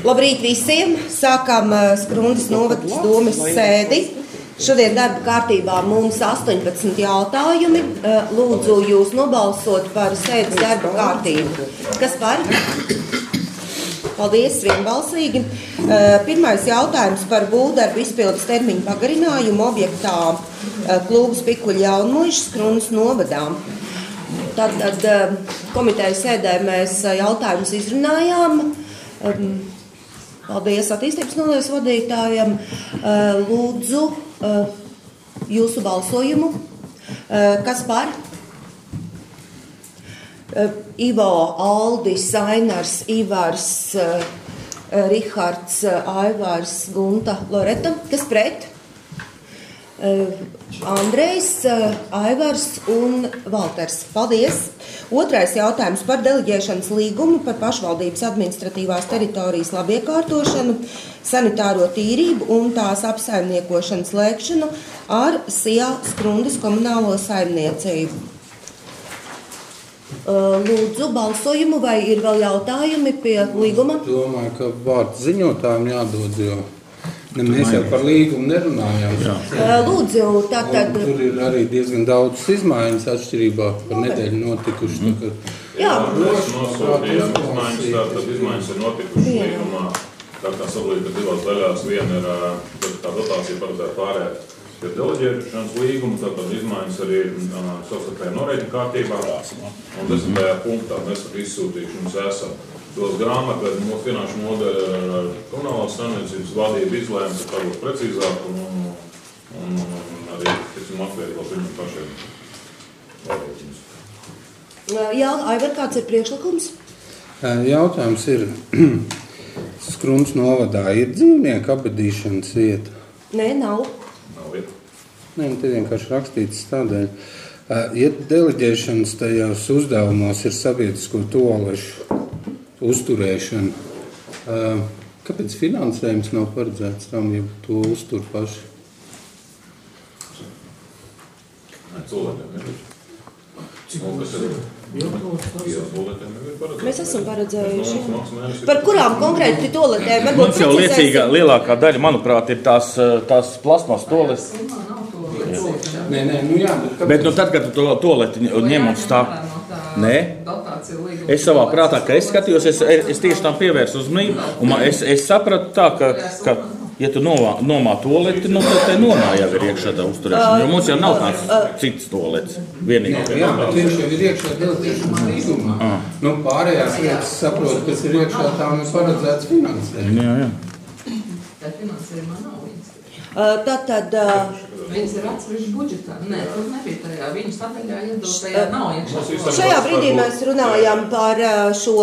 Labrīt visiem! Sākam Skrundas novadas domes sēdi. Šodien darba kārtībā mums 18 jautājumi. Lūdzu jūs nobalsot par sēdes darba kārtību. Kas par? Paldies, vienbalsīgi. Pirmais jautājums par būvdarbu izpildes termiņu pagarinājumu objektā Klūgas Pikuļu Jaunmuižas Skrundas novadā. Tad komitejas sēdē mēs jautājumus izrunājām. Paldies attīstības nodaļas vadītājam. Lūdzu jūsu balsojumu. Kas par? Ivo, Aldis, Ainars, Ivars, Rihards, Aivārs, Gunta, Loreta. Kas pret? Andrejs, Aivars un Valters. Paldies! Otrais jautājums par deleģēšanas līgumu par pašvaldības administratīvās teritorijas labiekārtošanu, sanitāro tīrību un tās apsaimniekošanas slēgšanu ar SIA Skrundas komunālo saimniecību. Lūdzu balsojumu, vai ir vēl jautājumi pie līguma? Domāju, ka vārds ziņotājiem jādod, jo mēs jau par līgumu nerunājām. Lūdzu, tātad... Tur ir arī diezgan daudz izmaiņas atšķirībā par nedēļu notikuši. Jā. Mēs nosūtījām izmaiņas, tātad izmaiņas ir notikušas līgumā. Tā kā sablīta divās daļās, viena ir tā dotācija paredzēta pārēt pie deleģēšanas līguma, tātad izmaiņas arī savstarpējā norēķina kārtībā. Un 10. punktā mēs izsūtījuši mums esam tos grāmatu, bet mūsu finanšu nodaļa ar komunālās saimniecības vadību izlēma, ka tā būs precīzāk un arī, teiksim, atvieglot viņu pašiem vadītājus. Jā, Aivar, kāds ir priekšlikums? Jautājums ir, Skrundas novadā ir dzīvnieku apbedīšanas vieta? Nē, nav. Nav vieta. Nē, te vienkārši rakstīts tādēļ. Ja deleģēšanas tajos uzdevumos ir sabiedrisko toalešu uzturēšana, kāpēc finansējums nav paredzēts tam, ja to uztur paši? Cilvēkiem ir. Mēs esam paredzējuši. Par kurām konkrēti toaletēm? Mums jau liecīgā lielākā daļa, manuprāt, ir tās plasmas toaletes. Nē, nu jā. Bet tad, kad tu toaleti ņem un stāv. Nē. Es savā prātā, ka es skatījos, es tieši tam pievērsu uzmanību, un es sapratu tā, ka ja tu nomā toaleti, tad te nomā jau ir iekšā tā uzturēšana, jo mums jau nav tāds cits toalets. Vienīgi. Jā, bet viņš jau ir iekšā deleģēšanas līgumā. Nu, pārējās lietas saprot, kas ir iekšā, tām ir paredzēts finansējums. Jā. Tā finansējumā nav viņas. Tātad... Viņas ir atsevišķi budžetā. Nē, tur nebija tajā. Viņas sadaļā iedotajā nav iekšā. Šajā brīdī mēs runājam par šo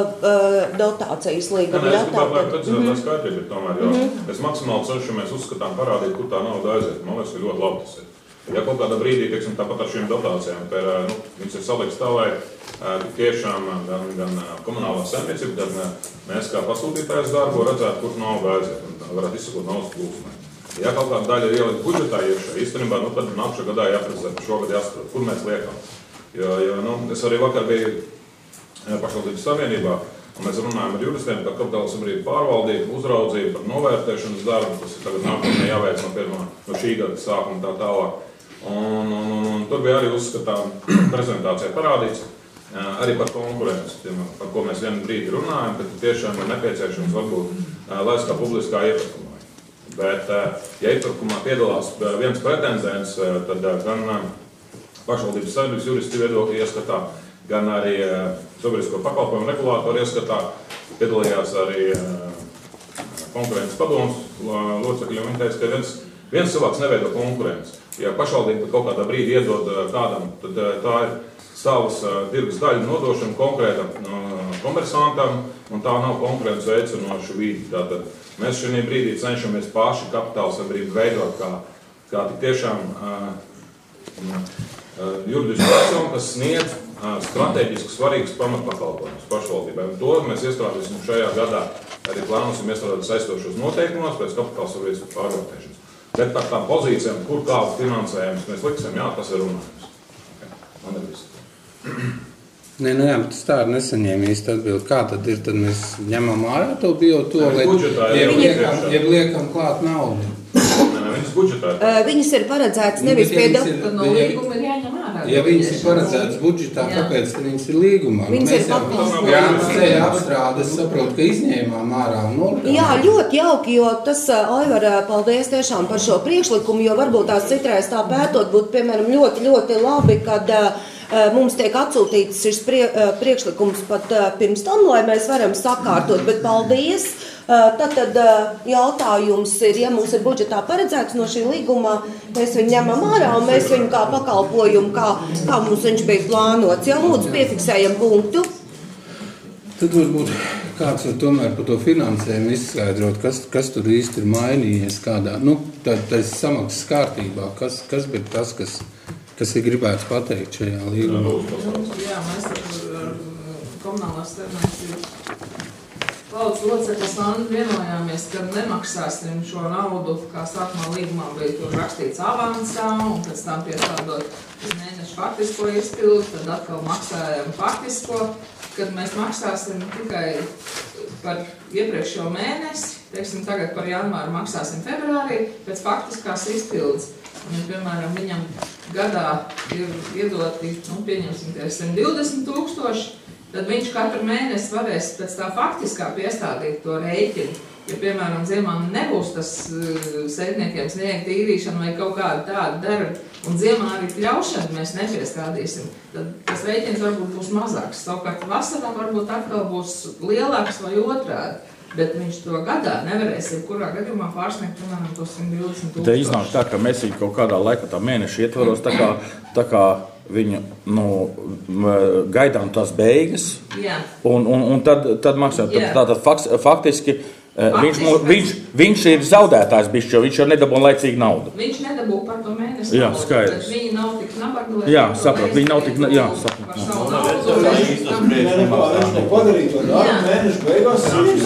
dotācijas līgumu. Es gribētu precizēt skaidrību, tomēr, jo mēs maksimāli cenšamies uzskatām parādīt, kur tā nauda aiziet. Man liekas, ka ļoti labi tas ir. Ja kaut kādā brīdī, teiksim, tāpat ar šīm dotācijām, viņas ir salikts tā, lai tiešām gan komunālā saimniecība, gan mēs kā pasūtītājs darbu redzētu, kur nauda aiziet un varētu izsakot naudas plūsmai. Ja kaut kāda daļa ir ielikt budžetā iekšā, īstenībā, tad nākšā gadā jāprecizē, šogad jāsaprot, kur mēs liekam. Jo es arī vakar biju pašvaldības savienībā, un mēs runājam ar juristiem par kapitāla sabiedrību pārvaldību, uzraudzību, par novērtēšanas darbu, kas ir tagad nākotnē jāveic no šī gada sākuma tā tālāk. Un tur bija arī uzskatām prezentācijā parādīts arī par konkurenci, par ko mēs vienu brīdi runājam, ka tiešām ir nepieciešams varbūt laist kā publiskā iepirkumā. Bet, ja iepirkumā piedalās viens pretendents, tad gan pašvaldības saimniecības juristi viedokļi ieskatā, gan arī sabiedrisko pakalpojumu regulātoru ieskatā, piedalījās arī konkurences padomus locekļi, un viņi teica, ka viens cilvēks neveido konkurenci. Ja pašvaldība kaut kādā brīdī iedod kādam, tad tā ir savas tirgus daļu nodošana konkrētam komersantam, un tā nav konkurences veicinoša vidi. Tātad mēs šajā brīdī cenšamies paši kapitāla sabiedrību veidot kā tiešām juridisku personu, kas sniedz strateģiski svarīgas pamatpakalpojumus pašvaldībai. Un to mēs iestrādāsim šajā gadā. Arī plānosim iestrādāt saistošos noteikumos pēc kapitāla sabiedrības pārvērtēšanas. Bet par tām pozīcijām, kur kādu finansējumus mēs liksim, jā, tas ir runājums. Man ir viss. Nē, nu jā, bet tas tā ir nesaņēma īsti atbildi. Kā tad ir, tad mēs ņemam ārā to biotualeti, jeb liekam klāt naudu? Viņas budžetā. Viņas ir paredzētas nevis pie no līguma ir jāņem ārā. Ja viņas ir paredzētas budžetā, kāpēc tad viņas ir līgumā? Viņas ir papildus. Grāmatas ceļa apstrāde, es saprotu, ka izņēmām ārā un nolikām. Jā, ļoti jauki, jo tas, Aivar, paldies tiešām par šo priekšlikumu, jo varbūt tās citreiz tā pētot būtu, piemēram, ļoti, ļoti labi, kad mums tiek atsūtīts šis priekšlikums pat pirms tam, lai mēs varam sakārtot, bet paldies. Tad jautājums ir, ja mums ir budžetā paredzēts no šī līguma, mēs viņu ņemam ārā un mēs viņu kā pakalpojumu, kā mums viņš bija plānots. Ja lūdzu piefiksējam punktu. Tad varbūt kāds var tomēr par to finansējumu izskaidrot, kas tur īsti ir mainījies kādā, tas samaksas kārtībā, kas ir tas, kas ir gribēts pateikt šajā līgumā. Jā, mēs ar komunālās termēs valdes locekļus vienojāmies, ka nemaksāsim šo naudu, kā sākumā līgumā bija tur rakstīts avansā, un pēc tam piestādot mēnešu faktisko izpildu, tad atkal maksājam faktisko, kad mēs maksāsim tikai par iepriekšējo mēnesi, teiksim, tagad par janvāru maksāsim februārī, pēc faktiskās izpildes. Un, piemēram, viņam gadā ir iedoti, pieņemsim, 120 000, tad viņš katru mēnesi varēs pēc tā faktiskā piestādīt to rēķinu. Ja, piemēram, ziemā nebūs tas sētniekiem sniegt īrīšana vai kaut kāda tāda darba, un ziemā arī pļaušana mēs nepiestādīsim, tad tas rēķins varbūt būs mazāks. Savukārt vasarā varbūt atkal būs lielāks vai otrādi. Bet viņš to gadā nevarēs kurā gadījumā pārsniegt, piemēram, to 120 000. Te iznāk tā, ka mēs viņu kaut kādā laikā tā mēneša ietvaros, tā kā viņu, gaidām tās beigas, un tad maksā. Tātad faktiski viņš ir zaudētājs bišķi, jo viņš jau nedabū laicīgi naudu. Viņš nedabū par to mēnesi jā, naudu, skaidrs. bet viņi nav tik nabagi, lai... Jā, saprot, viņi nav tik... Jā, saprot. Par savu naudu, viņš nepadarīja to darbu mēnešu beigās.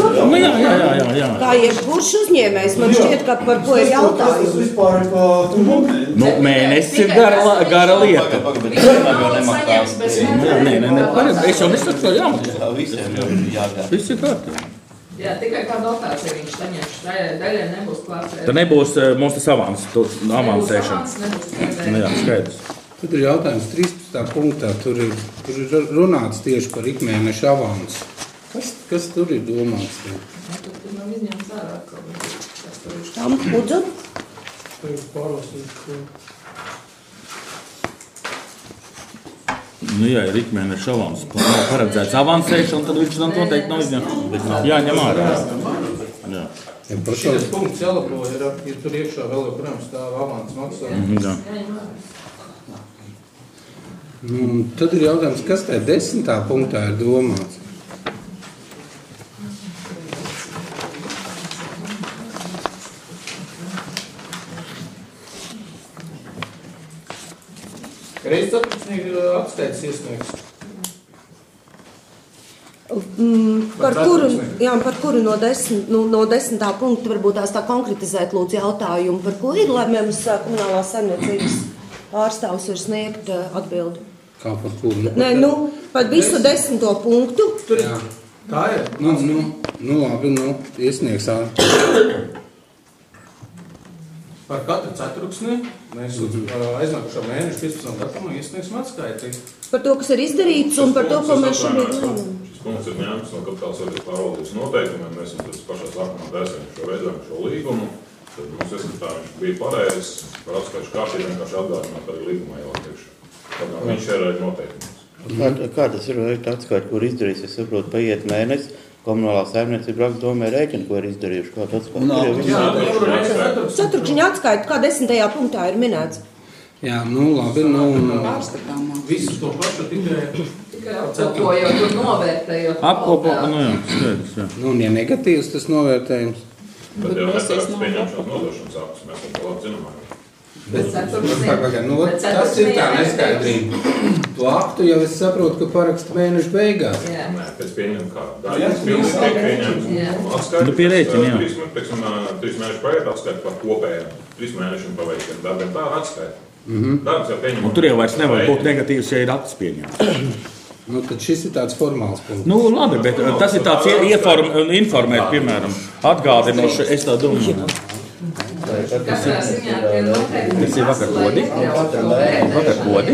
Jā. Kā jebkurš uzņēmējs, man šķiet, ka par ko ir jautājums. Tas vispār ir pa Mēnesis ir gara lieta. saņems bez Es jau nesaku to jāmaksā. Visiem jau ir jāgādā. Viss ir kārtībā. Jā, tikai kā dotācija viņš saņems. Daļai nebūs klāts. Tad nebūs mums tas avansēšana. Jā, skaidrs. Tad ir jautājums 13. punktā, tur ir runāts tieši par ikmēneša avansu. Kas tur ir domāts? Tur nav izņemts ārā kaut kā. Tam, lūdzu. Tur ir pārlasīt. Jā, ir ikmēneša avans. Paredzēts avansēšana, tad viņš tam noteikti nav izņemts. Jāņem ārā. Jā. Šis punkts jālabo ir, ja tur iekšā vēl joprojām stāv avans maksājums. Jā. Tad ir jautājums, kas tajā 10. punktā ir domāts? Reizes atpakaļ atskaites iesniegs. Par kuru no 10. punkta varbūt tās tā konkretizēt lūdzu jautājumu, par ko ir, lai mums komunālās saimniecības pārstāvs var sniegt atbildi. Kā par kuru? Nē, par visu 10. punktu. Tur ir. Tā ir. Labi, iesniegs Par katru ceturksni mēs aiznākušā mēneša 15. datumā iesniegsim atskaiti. Par to, kas ir izdarīts un par to, ko mēs šobrīd runājam. Šis punkts ir ņemts no kapitāla sabiedrības pārvaldības noteikumiem. Mēs esam pašā sākumā taisījām šo veidojam šo līgumu. Tad mums ieskatā viņš bija pareizs par atskaišu kārtību, vienkārši atgādināt arī līgumā jau attiekšu. Tad viņš ir noteikums. Kā tas ir veikt atskaiti, kur izdarīs? Es saprotu, paiet mēnesi. Komunālā saimniecība raksta domē rēķinu, ko ir izdarījuši. Kā tas atskaiti? Ceturkšņa atskaita, kā 10. punktā ir minēts. Jā, labi, Visu to pašu Tikai apkopojot un novērtējot. Skaidrs, jā. Ja negatīvs tas novērtējums. Tad jau neparāds pieņemšanas nodošanas aktus, mēs tam labi zinām. Tas ir tā neskaidrība. To aktu jau es saprotu, ka paraksta mēneša beigās. Nē, pēc pieņem kā. Daļas pilns tiek pieņemts atskaiti. Pie rēķina, jā. 3 mēnešu paiet atskaiti par kopējiem 3 mēnešiem paveiktiem darbiem. Tā ir atskaiti. Darbs jau pieņem. Un tur jau vairs nevar būt negatīvs, ja ir akts pieņemts. Nu, tad šis ir tāds formāls punkts. Nu, labi, bet tas ir tāds informēt, piemēram, atgādinoši, es tā domāju. Katrā ziņā tie noteikti Tas ir vakar kodi? Vakar kodi?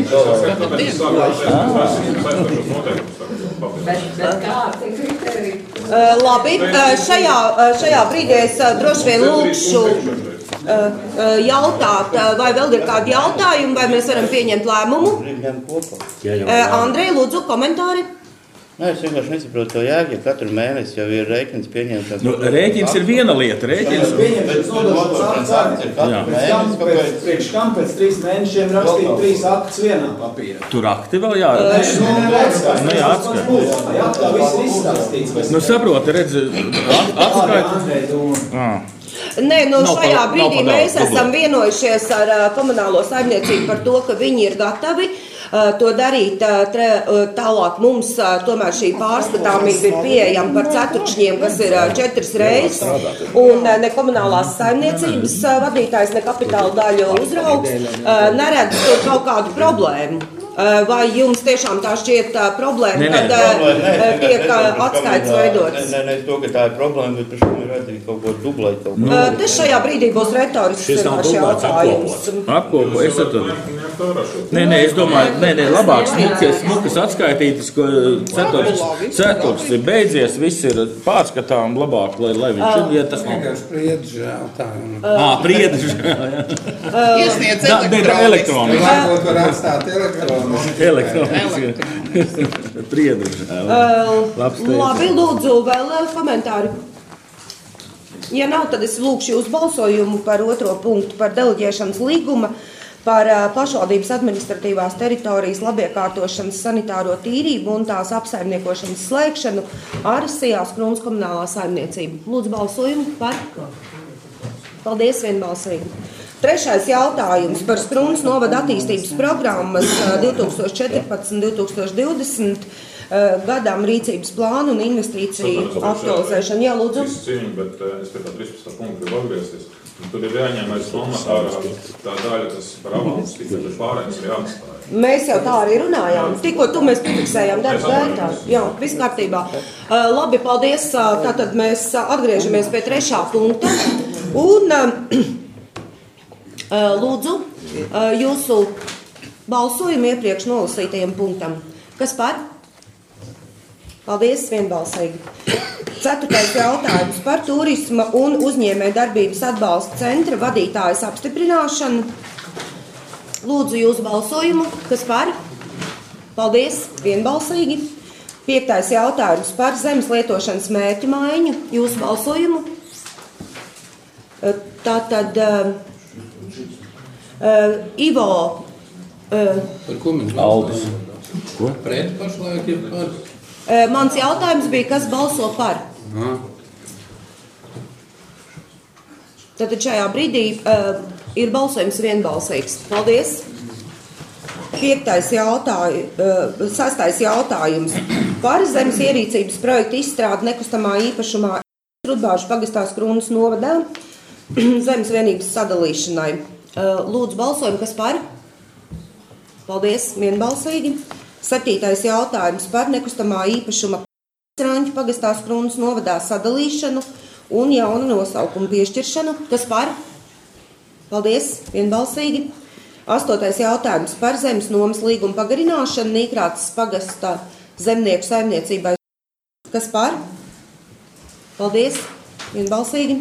Bet kā tie kriteriji? Labi, šajā brīdī es droši vien lūkšu jautāt, vai vēl ir kādi jautājumi, vai mēs varam pieņemt lēmumu. Andrej, lūdzu, komentāri. Nē, es vienkārši nesaprotu to jēgu, ja katru mēnesi jau ir rēķins pieņemts. Nu, rēķins ir viena lieta. Rēķins. Priekš kam pēc 3 mēnešiem rakstīt 3 aktus vienā papīrā? Tur akti vēl jāatskata. Jā, tā viss ir izstāstīts. Nu, saproti, redz, atskaita. Nē, nu šajā brīdī mēs esam vienojušies ar komunālo saimniecību par to, ka viņi ir gatavi to darīt tālāk. Mums tomēr šī pārskatāmība ir pieejama par ceturkšņiem, kas ir 4 reizes, un ne komunālās saimniecības vadītājs, ne kapitāla daļu uzraugs neredz tur kaut kādu problēmu. Vai jums tiešām tā šķiet problēma, kad tiek atskaits veidots? Nē, to, ka tā ir problēma, bet par šo ir vajadzīgi kaut ko dublēt. Tas šajā brīdī būs retorisks jautājums. Apkopo, es atvedu. Nē, es domāju, labāk smukas atskaitītas, ko ceturks ir beidzies, viss ir pārskatām labāk, lai viņš ir, ja tas nav. Priedži jautājumu. Priedži, jā. Iesniedz elektroniski. Varbūt var atstāt elektroniski. Priedži. Labi, lūdzu, vēl komentāri. Ja nav, tad es lūkšu uz balsojumu par otro punktu, par deleģēšanas līguma, par pašvaldības administratīvās teritorijas labiekārtošanas sanitāro tīrību un tās apsaimniekošanas slēgšanu ar Sijās Krūnas komunālā saimniecību. Lūdzu, balsojumu par. Paldies, vienbalsīgi. Trešais jautājums par Krūnas novada attīstības programmas 2014-2020 gadām rīcības plānu un investīciju aktualizēšanu. Jā, lūdzu. Es cīņu, bet es pie tā 13. punktu gribu atgriezties. Tur ir jāņem aiz pamatā tā daļa, kas par avalus, tikai pārējais ir jāatstāja. Mēs jau tā arī runājām. Tikko tu mēs piefiksējām darba gaitā. Jā, viss kārtībā. Labi, paldies. Tātad mēs atgriežamies pie 3. punkta. Un lūdzu jūsu balsojumu iepriekš nolasītajiem punktam. Kas par? Paldies, vienbalsīgi. 4. jautājums par turisma un uzņēmē darbības atbalsta centra vadītājas apstiprināšanu. Lūdzu jūsu balsojumu. Kas par? Paldies, vienbalsīgi. 5. jautājums par zemes lietošanas mērķu maiņu. Jūsu balsojumu. Tātad Ivo. Par ko mēs Aldis. Ko? Pret pašlaik ir par? Mans jautājums bija, kas balso par? Tātad šajā brīdī ir balsojums vienbalsīgs. Paldies. 6. jautājums par zemes ierīcības projektu izstrādi nekustamā īpašumā Rudbāžu pagastā Krūnas novadā zemes vienības sadalīšanai. Lūdzu balsojumu, kas par? Paldies, vienbalsīgi. 7. jautājums par nekustamā īpašuma Raņķu pagastā Krūnas novadā sadalīšanu un jaunu nosaukumu piešķiršanu. Kas par? Paldies, vienbalsīgi. 8. jautājums par zemes nomas līgumu pagarināšanu Nīkrātas pagastā zemnieku saimniecībai. Kas par? Paldies, vienbalsīgi.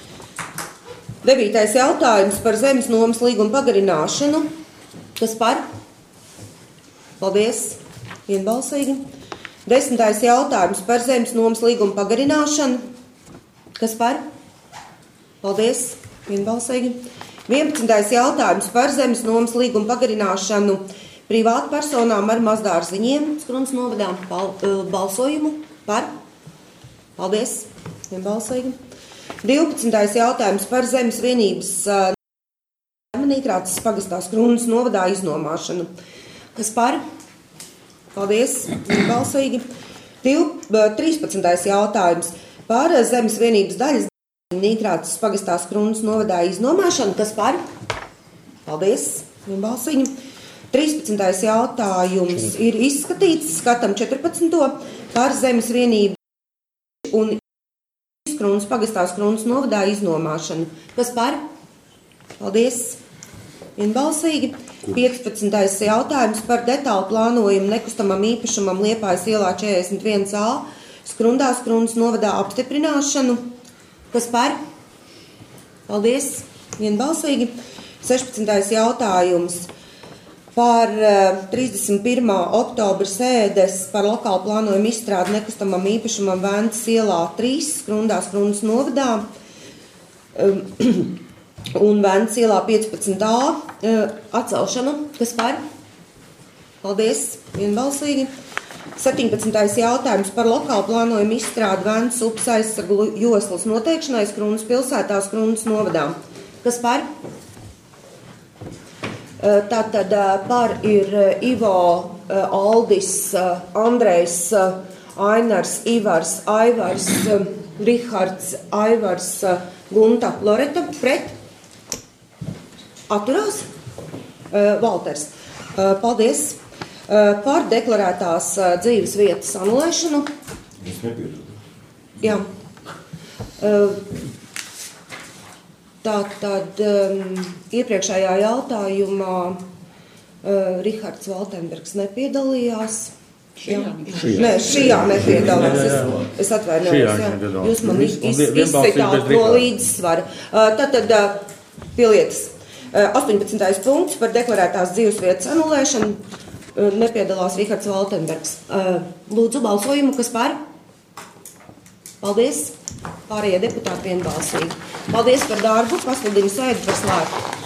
9. jautājums par zemes nomas līgumu pagarināšanu. Kas par? Paldies, vienbalsīgi. 10. jautājums par zemes nomas līgumu pagarināšanu. Kas par? Paldies, vienbalsīgi. 11. jautājums par zemes nomas līgumu pagarināšanu privātpersonām ar mazdārziņiem Krūnas novadā. Balsojumu par? Paldies, vienbalsīgi. 12. jautājums par zemes vienības Nīkrātas pagastā Krūnas novadā iznomāšanu. Kas par? Paldies, vienbalsīgi. 13. jautājums par zemes vienības daļas Nīkrātas pagastā Krūnas novadā iznomāšanu. Kas par? Paldies, vienbalsīgi. 13. jautājums ir izskatīts, skatam 14. par zemes vienību un Skrūnas pagastā Skrūnas novadā iznomāšanu. Kas par? Paldies! Vienbalsīgi. 15. jautājums par detālu plānojumu nekustamam īpašumam Liepājas ielā 41A Skrundā Skrūnas novadā apstiprināšanu. Kas par? Paldies! Vienbalsīgi. 16. jautājums par 31. oktobra sēdes par lokālu plānojumu izstrādi nekustamam īpašumam Ventas ielā 3 Skrundā Skrūnas novadā un Ventas ielā 15A atcelšanu. Kas par? Paldies! Vienbalsīgi. 17. jautājums par lokālu plānojumu izstrādi Ventas upes aizsargu joslas noteikšanai Skrūnas pilsētā Skrūnas novadā. Kas par? Tātad par ir Ivo, Aldis, Andrejs, Ainars, Ivars, Aivars, Rihards, Aivars, Gunta, Loreta, pret? Atturās? Valters. Paldies. Par deklarētās dzīves vietas anulēšanu. Es nepiedodu. Jā. Tātad iepriekšējā jautājumā Rihards Valtenbergs nepiedalījās. Nē, šajā nepiedalās. Es atvainojos. Jūs man izsitāt no līdzsvara. Tātad pielietas 18. punkts par deklarētās dzīves vietas anulēšanu. Nepiedalās Rihards Valtenbergs. Lūdzu balsojumu, kas par? Paldies. Pārējie deputāti vienbalsīgi. Paldies par darbu. Pasludinu sēdi par slēgtu.